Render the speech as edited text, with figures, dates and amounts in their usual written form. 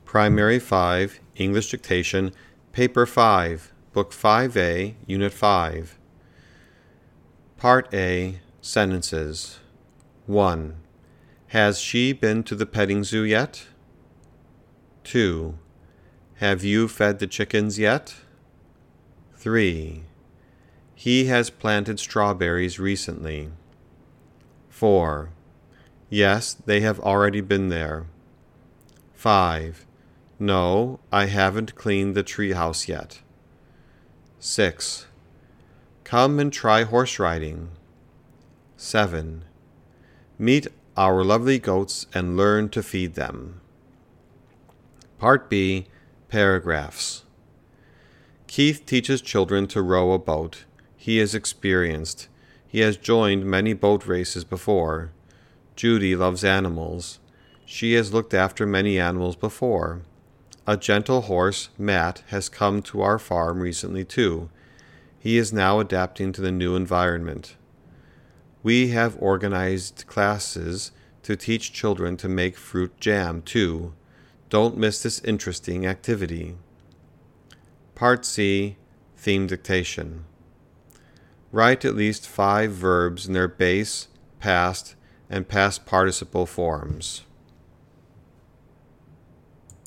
Primary 5, English Dictation, Paper 5, Book 5A, Unit 5. Part A, Sentences. 1. Has she been to the petting zoo yet? 2. Have you fed the chickens yet? 3. He has planted strawberries recently. 4. Yes, they have already been there. 5. No, I haven't cleaned the treehouse yet. 6. Come and try horse riding. 7. Meet our lovely goats and learn to feed them. Part B, Paragraphs. Keith teaches children to row a boat. He is experienced. He has joined many boat races before. Judy loves animals. She has looked after many animals before. A gentle horse, Matt, has come to our farm recently too. He is now adapting to the new environment. We have organized classes to teach children to make fruit jam too. Don't miss this interesting activity. Part C, Theme Dictation. Write at least 5 verbs in their base, past, and past participle forms.